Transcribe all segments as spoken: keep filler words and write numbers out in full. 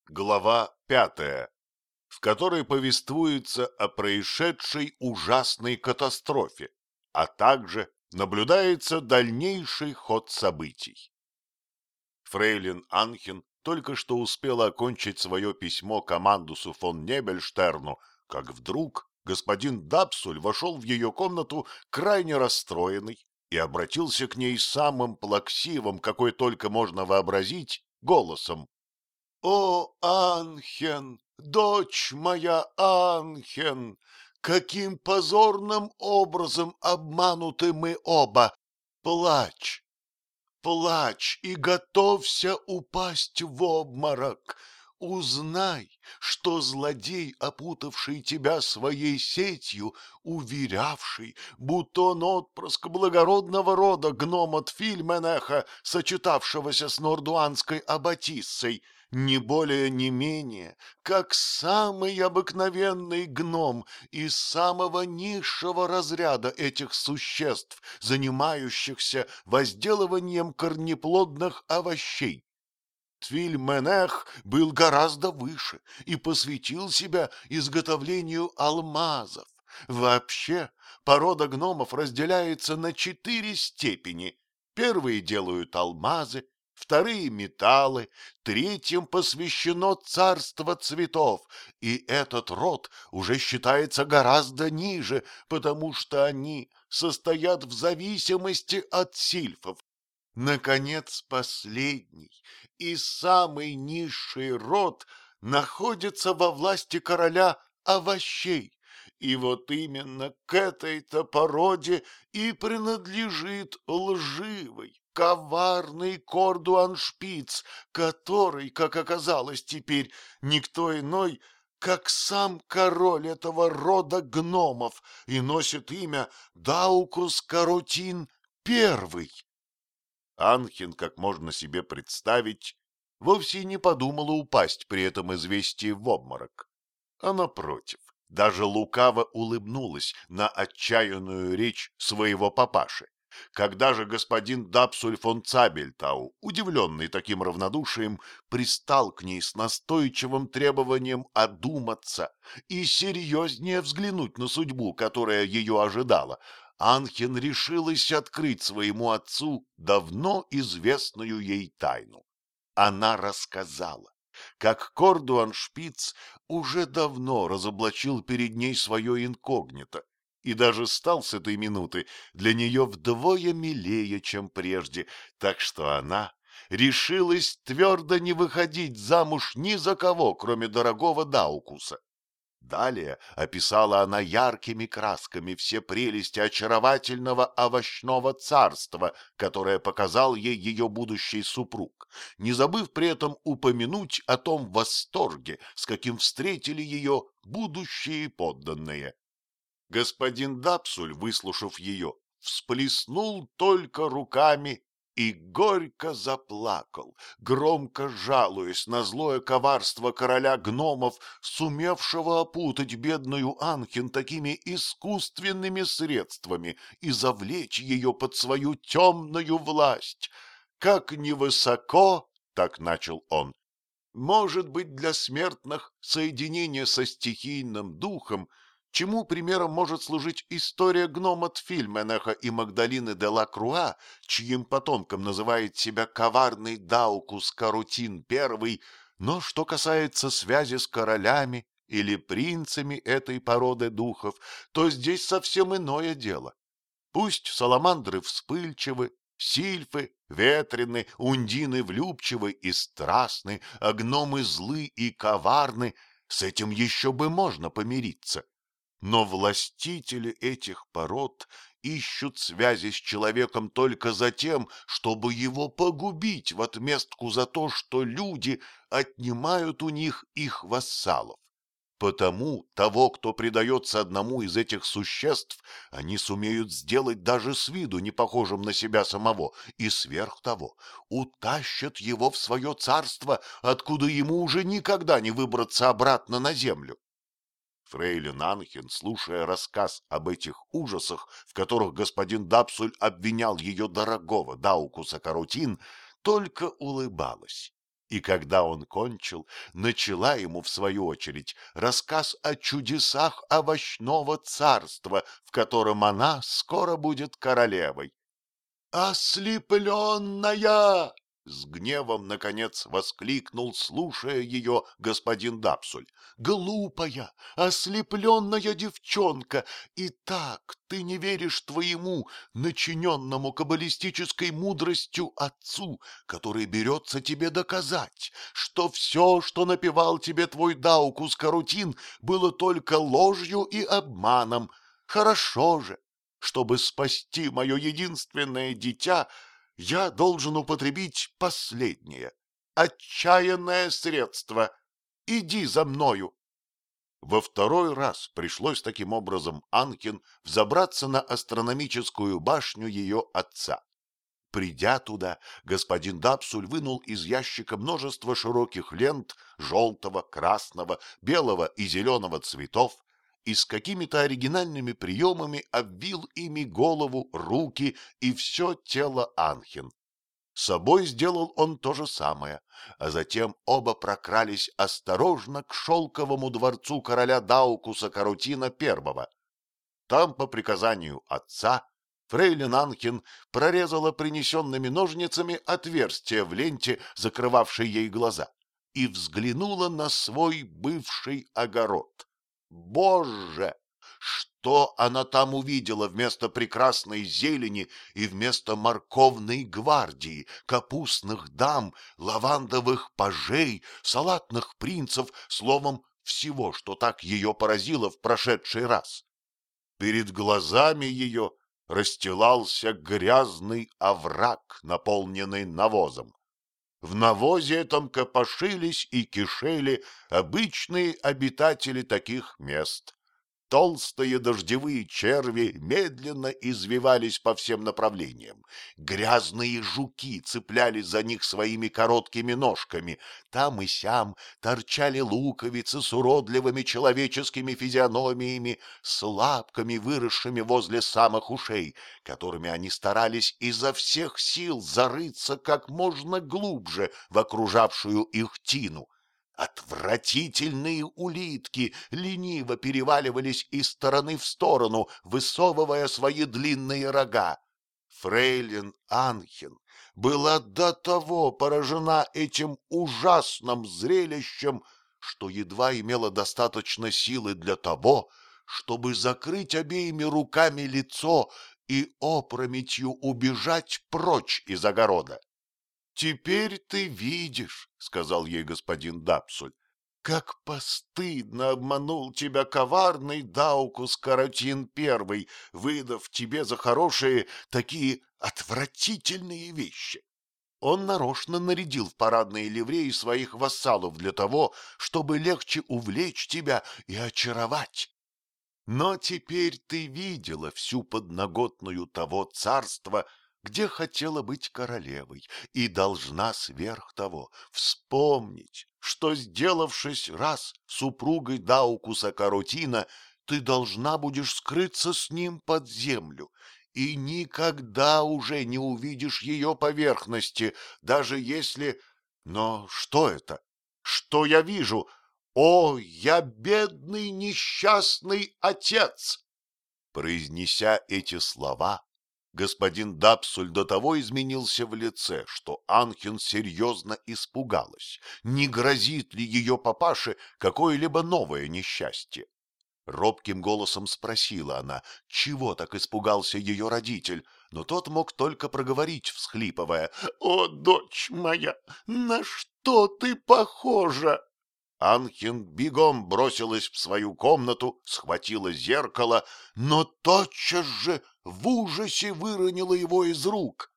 Глава пятая, в которой повествуется о происшедшей ужасной катастрофе, а также наблюдается дальнейший ход событий. Фрейлин Анхен только что успела окончить свое письмо командусу фон Небельштерну, как вдруг господин Дапсуль вошел в ее комнату крайне расстроенный и обратился к ней самым плаксивым, какой только можно вообразить, голосом. «О, Анхен, дочь моя Анхен, каким позорным образом обмануты мы оба! Плачь, плачь и готовься упасть в обморок. Узнай, что злодей, опутавший тебя своей сетью, уверявший, будто он отпрыск благородного рода гнома Тфильменеха, сочетавшегося с нордуанской аббатиссой, не более не менее, как самый обыкновенный гном из самого низшего разряда этих существ, занимающихся возделыванием корнеплодных овощей. Тфильменех был гораздо выше и посвятил себя изготовлению алмазов. Вообще, порода гномов разделяется на четыре степени. Первые делают алмазы, вторые — металлы, третьим посвящено царство цветов, и этот род уже считается гораздо ниже, потому что они состоят в зависимости от сильфов. Наконец, последний и самый низший род находится во власти короля овощей, и вот именно к этой-то породе и принадлежит лживый, коварный Кордуаншпиц, который, как оказалось теперь, никто иной, как сам король этого рода гномов, и носит имя Даукус Каротин Первый. Анхен, как можно себе представить, вовсе не подумала упасть при этом известии в обморок, а напротив, даже лукаво улыбнулась на отчаянную речь своего папаши. Когда же господин Дапсуль фон Цабельтау, удивленный таким равнодушием, пристал к ней с настойчивым требованием одуматься и серьезнее взглянуть на судьбу, которая ее ожидала, Анхен решилась открыть своему отцу давно известную ей тайну. Она рассказала, как Кордуаншпиц уже давно разоблачил перед ней свое инкогнито и даже стал с этой минуты для нее вдвое милее, чем прежде, так что она решилась твердо не выходить замуж ни за кого, кроме дорогого Даукуса. Далее описала она яркими красками все прелести очаровательного овощного царства, которое показал ей ее будущий супруг, не забыв при этом упомянуть о том восторге, с каким встретили ее будущие подданные. Господин Дапсуль, выслушав ее, всплеснул только руками и горько заплакал, громко жалуясь на злое коварство короля гномов, сумевшего опутать бедную Анхен такими искусственными средствами и завлечь ее под свою темную власть. Как невысоко, так начал он, может быть для смертных соединение со стихийным духом, чему примером может служить история гнома Тфильменеха и Магдалины де Лакруа, чьим потомком называет себя коварный Даукус Карутин Первый, но что касается связи с королями или принцами этой породы духов, то здесь совсем иное дело. Пусть саламандры вспыльчивы, сильфы ветрены, ундины влюбчивы и страстны, а гномы злы и коварны, с этим еще бы можно помириться. Но властители этих пород ищут связи с человеком только за тем, чтобы его погубить в отместку за то, что люди отнимают у них их вассалов. Потому того, кто предается одному из этих существ, они сумеют сделать даже с виду не похожим на себя самого, и сверх того утащат его в свое царство, откуда ему уже никогда не выбраться обратно на землю. Фрейлин Анхен, слушая рассказ об этих ужасах, в которых господин Дапсуль обвинял ее дорогого Даукуса Карутин, только улыбалась И когда он кончил, начала ему, в свою очередь, рассказ о чудесах овощного царства, в котором она скоро будет королевой. «Ослепленная!» — с гневом, наконец, воскликнул, слушая ее, господин Дапсуль. «Глупая, ослепленная девчонка! И так ты не веришь твоему, начиненному каббалистической мудростью отцу, который берется тебе доказать, что все, что напевал тебе твой Даукус Карутин, было только ложью и обманом. Хорошо же! Чтобы спасти мое единственное дитя, я должен употребить последнее, отчаянное средство. Иди за мною. Во второй раз пришлось таким образом Анхен взобраться на астрономическую башню ее отца. Придя туда, господин Дапсуль вынул из ящика множество широких лент желтого, красного, белого и зеленого цветов и с какими-то оригинальными приемами обвил ими голову, руки и все тело Анхен. С собой сделал он то же самое, а затем оба прокрались осторожно к шелковому дворцу короля Даукуса Карутина Первого. Там, по приказанию отца, фрейлин Анхен прорезала принесенными ножницами отверстие в ленте, закрывавшей ей глаза, и взглянула на свой бывший огород. Боже! Что она там увидела вместо прекрасной зелени и вместо морковной гвардии, капустных дам, лавандовых пажей, салатных принцев, словом, всего, что так ее поразило в прошедший раз? Перед глазами ее расстилался грязный овраг, наполненный навозом. В навозе этом копошились и кишели обычные обитатели таких мест. Толстые дождевые черви медленно извивались по всем направлениям. Грязные жуки цеплялись за них своими короткими ножками. Там и сям торчали луковицы с уродливыми человеческими физиономиями, с лапками, выросшими возле самых ушей, которыми они старались изо всех сил зарыться как можно глубже в окружавшую их тину. Отвратительные улитки лениво переваливались из стороны в сторону, высовывая свои длинные рога. Фрейлин Анхен была до того поражена этим ужасным зрелищем, что едва имела достаточно силы для того, чтобы закрыть обеими руками лицо и опрометью убежать прочь из огорода. «Теперь ты видишь, — сказал ей господин Дапсуль, — как постыдно обманул тебя коварный Даукус Карутин Первый, выдав тебе за хорошие такие отвратительные вещи. Он нарочно нарядил в парадные ливреи своих вассалов для того, чтобы легче увлечь тебя и очаровать. Но теперь ты видела всю подноготную того царства, где хотела быть королевой, и должна сверх того вспомнить, что, сделавшись раз супругой Даукуса Карутина, ты должна будешь скрыться с ним под землю, и никогда уже не увидишь ее поверхности, даже если... Но что это? Что я вижу? О, я бедный несчастный отец! Произнеся эти слова, господин Дапсуль до того изменился в лице, что Анхен серьезно испугалась, не грозит ли ее папаше какое-либо новое несчастье. Робким голосом спросила она, чего так испугался ее родитель, но тот мог только проговорить, всхлипывая: «О, дочь моя, на что ты похожа?» Анхен бегом бросилась в свою комнату, схватила зеркало, но тотчас же в ужасе выронила его из рук.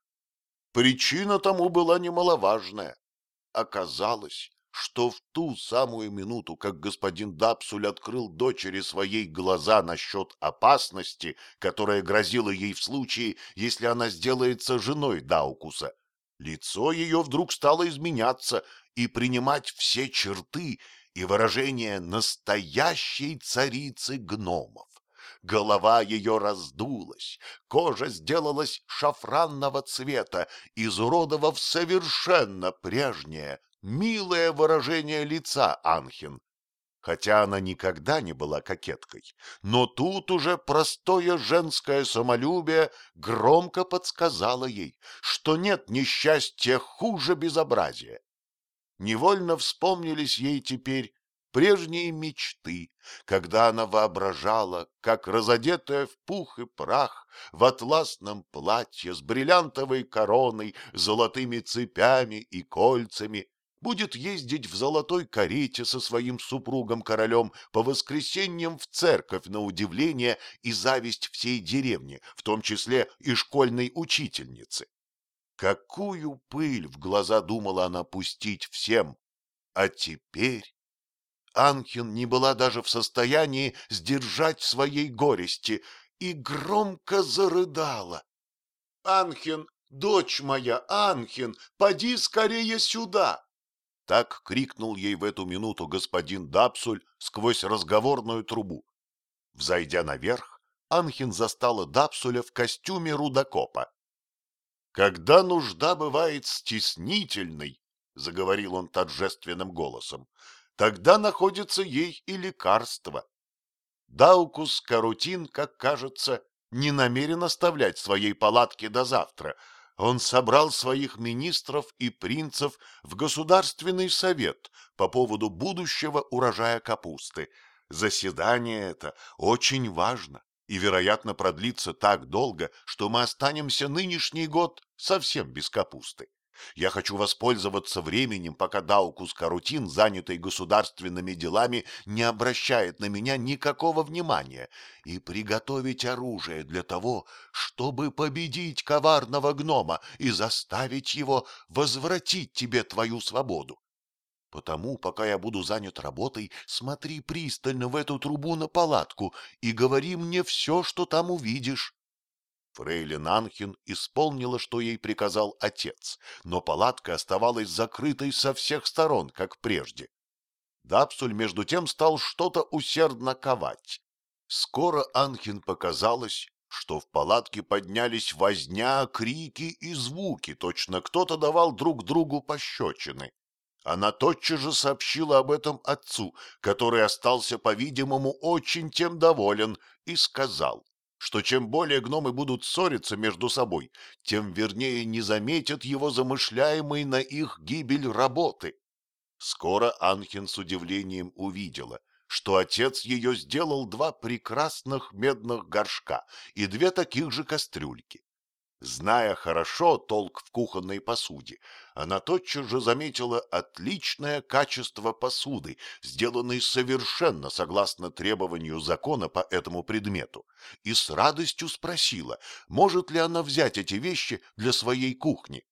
Причина тому была немаловажная. Оказалось, что в ту самую минуту, как господин Дапсуль открыл дочери своей глаза насчет опасности, которая грозила ей в случае, если она сделается женой Даукуса, лицо ее вдруг стало изменяться и принимать все черты и выражения настоящей царицы гномов. Голова ее раздулась, кожа сделалась шафранного цвета, изуродовав совершенно прежнее милое выражение лица Анхен, хотя она никогда не была кокеткой. Но тут уже простое женское самолюбие громко подсказало ей, что нет несчастья хуже безобразия. Невольно вспомнились ей теперь прежние мечты, когда она воображала, как разодетая в пух и прах, в атласном платье с бриллиантовой короной, золотыми цепями и кольцами, будет ездить в золотой карете со своим супругом-королем по воскресеньям в церковь на удивление и зависть всей деревни, в том числе и школьной учительницы. Какую пыль в глаза думала она пустить всем, а теперь Анхен не была даже в состоянии сдержать своей горести и громко зарыдала. — Анхен, дочь моя, Анхен, поди скорее сюда! Так крикнул ей в эту минуту господин Дапсуль сквозь разговорную трубу. Взойдя наверх, Анхен застала Дапсуля в костюме рудокопа. — Когда нужда бывает стеснительной, — заговорил он торжественным голосом, — тогда находится ей и лекарство. Даукус Карутин, как кажется, не намерен оставлять своей палатки до завтра. Он собрал своих министров и принцев в Государственный совет по поводу будущего урожая капусты. Заседание это очень важно и, вероятно, продлится так долго, что мы останемся нынешний год совсем без капусты. Я хочу воспользоваться временем, пока Даукус Карутин, занятый государственными делами, не обращает на меня никакого внимания, и приготовить оружие для того, чтобы победить коварного гнома и заставить его возвратить тебе твою свободу. Потому, пока я буду занят работой, смотри пристально в эту трубу на палатку и говори мне все, что там увидишь. Фрейлин Анхен исполнила, что ей приказал отец, но палатка оставалась закрытой со всех сторон, как прежде. Дапсуль, между тем, стал что-то усердно ковать. Скоро Анхен показалось, что в палатке поднялись возня, крики и звуки, точно кто-то давал друг другу пощечины. Она тотчас же сообщила об этом отцу, который остался, по-видимому, очень тем доволен, и сказал, что чем более гномы будут ссориться между собой, тем вернее не заметят его замышляемой на их гибель работы. Скоро Анхен с удивлением увидела, что отец ее сделал два прекрасных медных горшка и две таких же кастрюльки. Зная хорошо толк в кухонной посуде, она тотчас же заметила отличное качество посуды, сделанной совершенно согласно требованию закона по этому предмету, и с радостью спросила, может ли она взять эти вещи для своей кухни.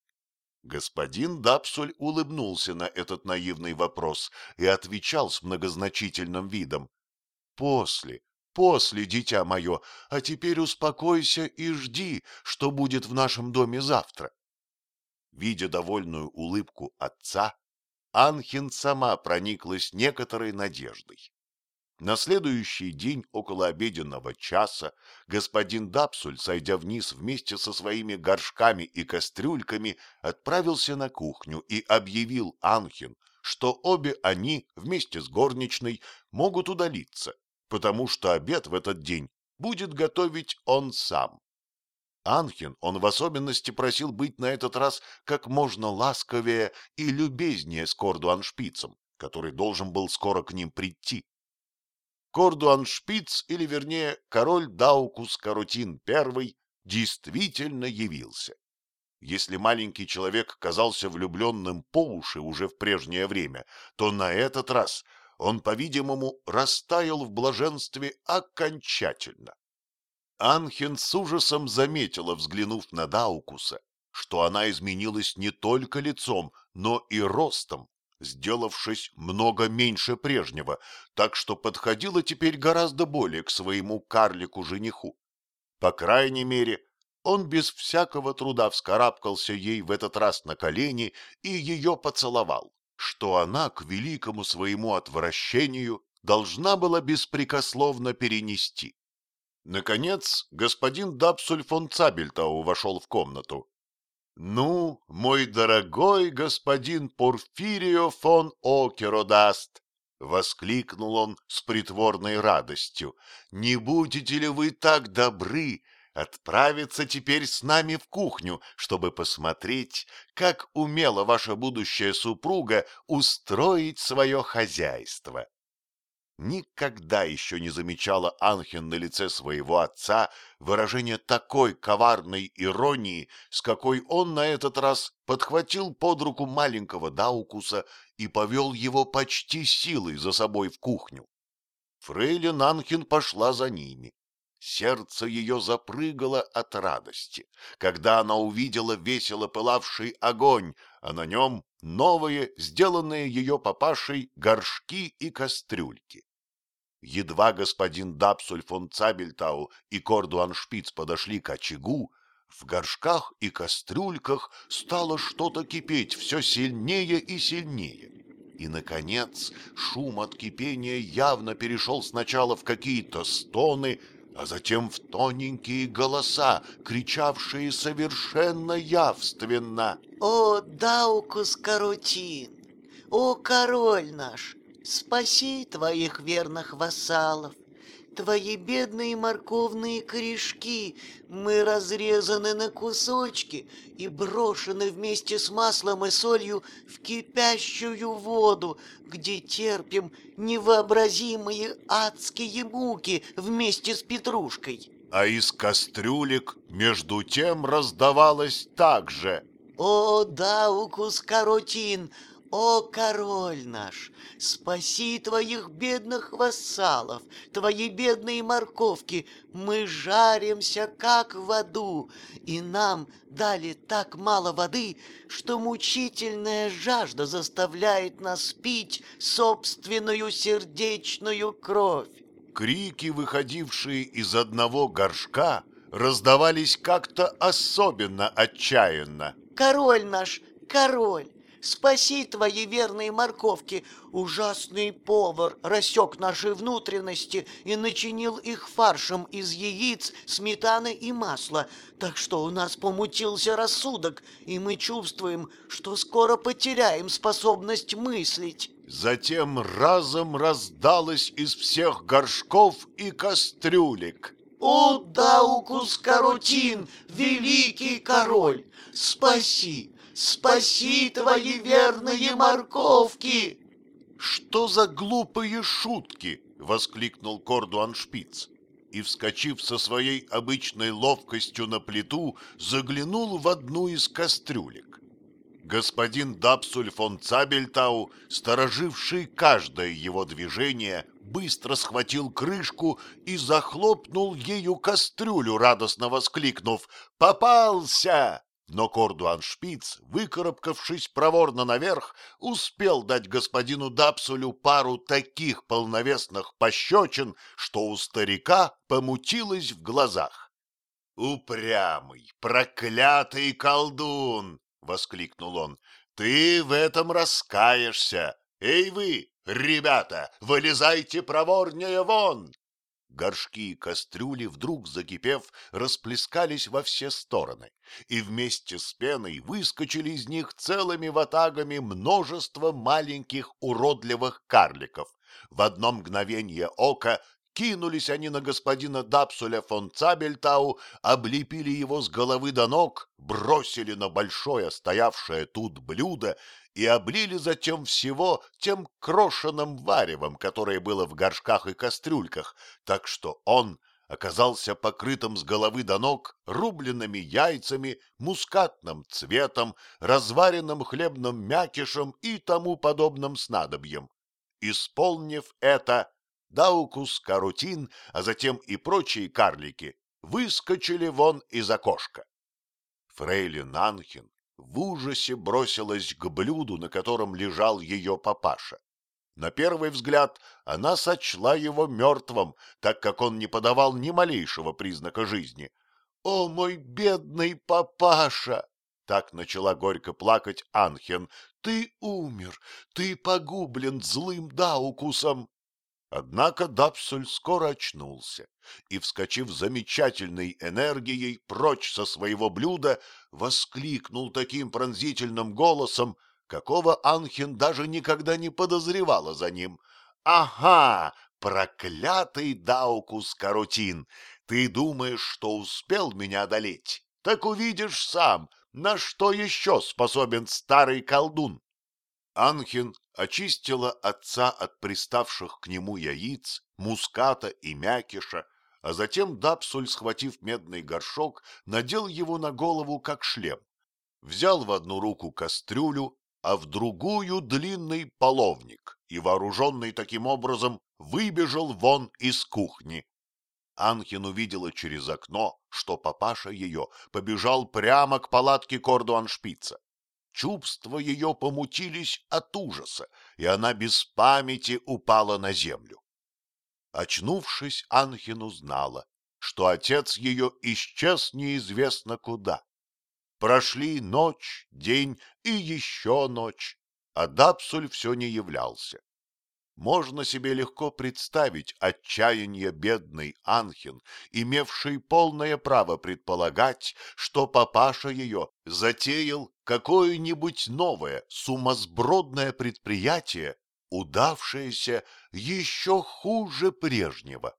Господин Дапсуль улыбнулся на этот наивный вопрос и отвечал с многозначительным видом: «После, после, дитя мое, а теперь успокойся и жди, что будет в нашем доме завтра». Видя довольную улыбку отца, Анхен сама прониклась некоторой надеждой. На следующий день около обеденного часа господин Дапсуль, сойдя вниз вместе со своими горшками и кастрюльками, отправился на кухню и объявил Анхен, что обе они вместе с горничной могут удалиться, потому что обед в этот день будет готовить он сам. Анхен он в особенности просил быть на этот раз как можно ласковее и любезнее с Кордуаншпицем, который должен был скоро к ним прийти. Кордуаншпиц, или вернее король Даукус Карутин I, действительно явился. Если маленький человек казался влюбленным по уши уже в прежнее время, то на этот раз он, по-видимому, растаял в блаженстве окончательно. Анхен с ужасом заметила, взглянув на Даукуса, что она изменилась не только лицом, но и ростом, сделавшись много меньше прежнего, так что подходила теперь гораздо более к своему карлику-жениху. По крайней мере, он без всякого труда вскарабкался ей в этот раз на колени и ее поцеловал, что она, к великому своему отвращению, должна была беспрекословно перенести. Наконец, господин Дапсуль фон Цабельтау вошел в комнату. Ну, мой дорогой господин Порфирио фон Океродаст, — воскликнул он с притворной радостью, — не будете ли вы так добры отправиться теперь с нами в кухню, чтобы посмотреть, как умела ваша будущая супруга устроить свое хозяйство? Никогда еще не замечала Анхен на лице своего отца выражение такой коварной иронии, с какой он на этот раз подхватил под руку маленького Даукуса и повел его почти силой за собой в кухню. Фрейлин Анхен пошла за ними. Сердце ее запрыгало от радости, когда она увидела весело пылавший огонь, а на нем новые, сделанные ее папашей, горшки и кастрюльки. Едва господин Дапсуль фон Цабельтау и Кордуаншпиц подошли к очагу, в горшках и кастрюльках стало что-то кипеть все сильнее и сильнее. И, наконец, шум от кипения явно перешел сначала в какие-то стоны, а затем в тоненькие голоса, кричавшие совершенно явственно: «О, Даукус Карутин! О, король наш! Спаси твоих верных вассалов! Твои бедные морковные корешки мы разрезаны на кусочки и брошены вместе с маслом и солью в кипящую воду, где терпим невообразимые адские муки вместе с петрушкой». А из кастрюлек между тем раздавалось так же: «О, Даукус Каротин! О, король наш! Спаси твоих бедных вассалов, твои бедные морковки! Мы жаримся, как в аду, и нам дали так мало воды, что мучительная жажда заставляет нас пить собственную сердечную кровь». Крики, выходившие из одного горшка, раздавались как-то особенно отчаянно. «Король наш, король! Спаси твои верные морковки! Ужасный повар рассек наши внутренности и начинил их фаршем из яиц, сметаны и масла, так что у нас помутился рассудок, и мы чувствуем, что скоро потеряем способность мыслить». Затем разом раздалось из всех горшков и кастрюлек: «О, Даукус Карутин, великий король! Спаси, спаси твои верные морковки!» «Что за глупые шутки!» — воскликнул Кордуаншпиц. И, вскочив со своей обычной ловкостью на плиту, заглянул в одну из кастрюлек. Господин Дапсуль фон Цабельтау, стороживший каждое его движение, быстро схватил крышку и захлопнул ею кастрюлю, радостно воскликнув: «Попался!» Но Кордуаншпиц, выкарабкавшись проворно наверх, успел дать господину Дапсулю пару таких полновесных пощечин, что у старика помутилось в глазах. «Упрямый, проклятый колдун!» — воскликнул он. «Ты в этом раскаешься! Эй вы, ребята, вылезайте проворнее вон!» Горшки и кастрюли, вдруг закипев, расплескались во все стороны, и вместе с пеной выскочили из них целыми ватагами множество маленьких уродливых карликов. В одно мгновение ока кинулись они на господина Дапсуля фон Цабельтау, облепили его с головы до ног, бросили на большое стоявшее тут блюдо и облили затем всего тем крошеным варевом, которое было в горшках и кастрюльках, так что он оказался покрытым с головы до ног рубленными яйцами, мускатным цветом, разваренным хлебным мякишем и тому подобным снадобьем. Исполнив это, Даукус Карутин, а затем и прочие карлики, выскочили вон из окошка. Фрейлин Анхен в ужасе бросилась к блюду, на котором лежал ее папаша. На первый взгляд она сочла его мертвым, так как он не подавал ни малейшего признака жизни. «О, мой бедный папаша!» — так начала горько плакать Анхен. «Ты умер, ты погублен злым Даукусом!» Однако Дапсуль скоро очнулся и, вскочив замечательной энергией прочь со своего блюда, воскликнул таким пронзительным голосом, какого Анхин даже никогда не подозревала за ним. «Ага, проклятый Даукус Каротин! Ты думаешь, что успел меня одолеть? Так увидишь сам, на что еще способен старый колдун!» Анхин очистила отца от приставших к нему яиц, муската и мякиша, а затем Дапсуль, схватив медный горшок, надел его на голову как шлем. Взял в одну руку кастрюлю, а в другую длинный половник, и, вооруженный таким образом, выбежал вон из кухни. Анхин увидела через окно, что папаша ее побежал прямо к палатке Кордуаншпица. Чувства ее помутились от ужаса, и она без памяти упала на землю. Очнувшись, Анхин узнала, что отец ее исчез неизвестно куда. Прошли ночь, день и еще ночь, а Дапсуль все не являлся. Можно себе легко представить отчаяние бедной Анхин, имевшей полное право предполагать, что папаша ее затеял какое-нибудь новое сумасбродное предприятие, удавшееся еще хуже прежнего.